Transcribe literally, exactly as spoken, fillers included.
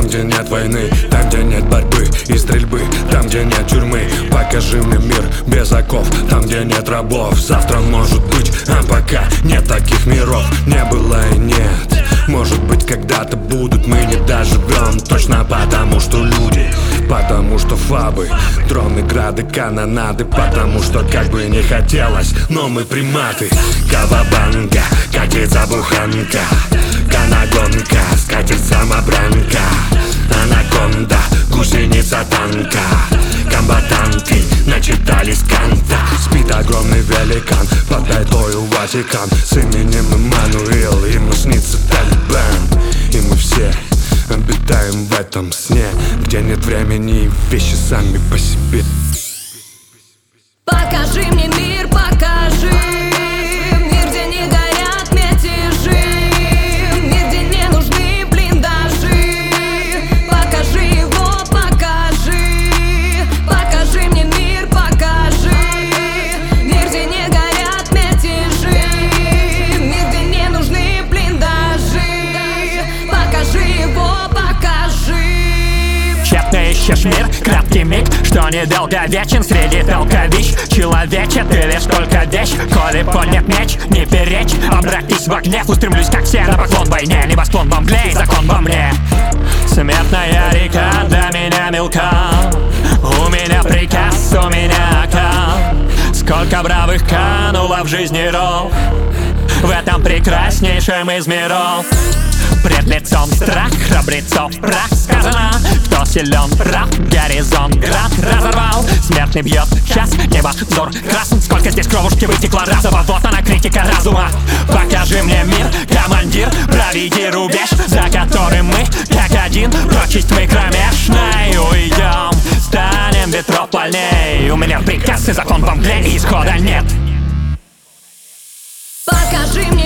где нет войны, там, где нет борьбы и стрельбы, там, где нет тюрьмы. Покажи мне мир без оков, там, где нет рабов. Завтра может быть, а пока нет таких миров. Не было и нет, может быть, когда-то будут. Мы не доживем точно потому, что люди, потому что фабы, дроны, грады, канонады, потому что как бы не хотелось, но мы приматы. Кавабанга, катится буханка, канагонка, скатит самобранка, анаконда, гусеница танка. Комбатанты начитались Канта. Спит огромный великан под пятою Ватикан с именем Эммануил. Ему снится Талибан. И мы все обитаем в этом сне, где нет времени и вещи сами по себе. Покажи мне мир, покажи мир, где не горят мятежи, мир, где не нужны блиндажи. Покажи его, покажи. Покажи мне мир, покажи мир, где не горят мятежи, мир, где не нужны блиндажи. Покажи его, покажи. Тщетно ищешь мир, краткий миг, что недолго вечен среди толковищ. Человече, ты лишь только вещь, коли поднят меч, не перечь, обратись в гнев. Устремлюсь, как все, на поклон войне, небосклон во мгле и закон во мне. Смертная река для меня мелка, у меня приказ, у меня окан. Сколько бравых кануло в жизни ров, в этом прекраснейшем из миров. Пред лицом страх, храбрецов прах. Сказано, кто силен, прав, горизонт град разорвал. Смертный бьет час, небо взор красен. Сколько здесь кровушки вытекло разово, вот она критика разума. Покажи мне мир, командир, проведи рубеж, за которым мы, как один, прочесть тьмы кромешной уйдем, станем ветров полней. У меня приказ и закон во мгле, и исхода нет. Покажи мне